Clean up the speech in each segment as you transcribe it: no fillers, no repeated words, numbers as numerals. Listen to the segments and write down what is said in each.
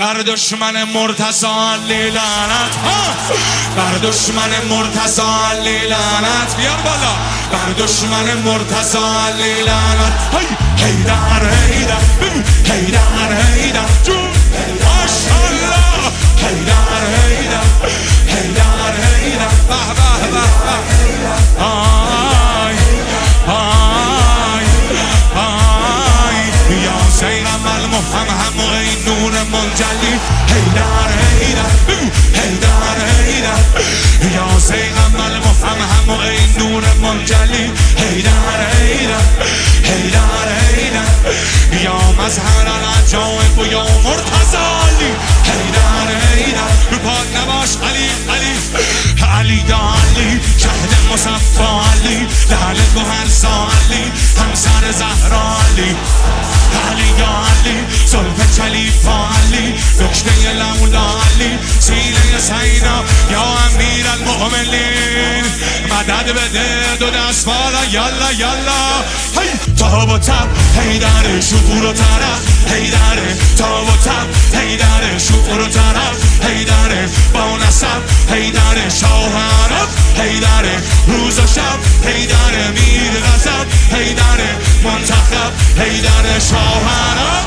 بر دشمن مرتضی علی لعنت، بر دشمن مرتضی علی لعنت، بیار بالا. بر دشمن مرتضی علی لعنت. حیدر حیدر حیدر حیدر جون ماشاءالله. حیدر حیدر حیدر حیدر به به به به. آی آی آی یا سیغم المفهم ای نور منجلی. حیدر حیدر حیدر حیدر یا سیغم المفهم ای نور منجلی. حیدر حیدر حیدر حیدر یا مظهر العجائب و یا مرتضی علی. حیدر حیدر رو پاک نباش علی علی علی یا علی شهد مصفا علی لعل گوهر علی همسر زهرا علی. علی یا علی زلف چلیپا علی نکته لولا علی سینه سینا یا امیر المؤمنین. مدد بده دو دست بالا یالا یالا. تاب و تب حیدر شعور و طرف. حیدر تاب و تب حیدر شعور و طرف. حیدر با نسب حیدر شاه عرب. حیدر روز و شب حیدر میر غضب. حیدر منتخب حیدر شاه عرب.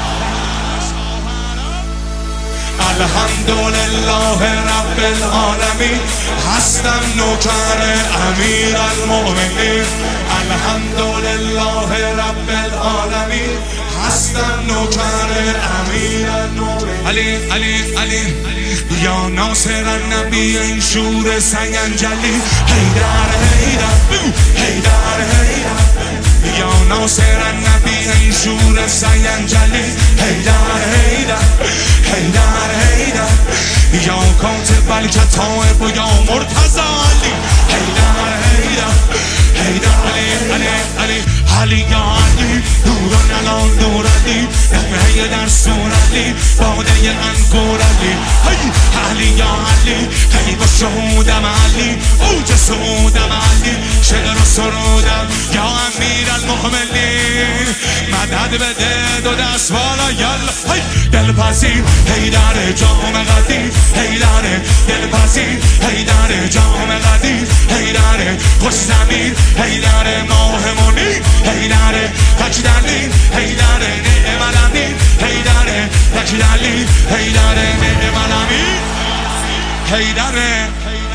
الحمدلله رب العالمین هستم نوکر امیر المؤمنین. الحمدلله رب العالمین هستم نوکر امیر المؤمنین. علی علی علی یا ناصر النبی این شور سنگنجلی. حیدر حیدر حیدر حیدر یا ناصر النبی این شور سنگنجلی. حیدر حیدر حیدر حیدر یا کاتب الکتائب و یا مرتضی علی. حیدر حیدر حیدر علی علی علی علی یا علی نوران الان نور علی نفعه در سور علی باده انگور علی. علی یا علی غیب و شهودم علی اوج سعودم علی شعر و سرودم یا امیر المؤمنین. مدد بده دو دست بالا یالا. دلپذیر حیدر جام قدیر. حیدر دلپذیر حیدر جام قدیر. حیدر خوش ضمیر حیدر ماه منیر. حیدر تکدلی حیدر نعم الامین. حیدر تکدلی حیدر نعم الامین. حیدر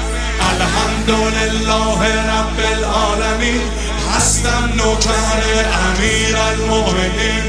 الحمدلله رب العالمین هستم نوکر امیر المؤمنین.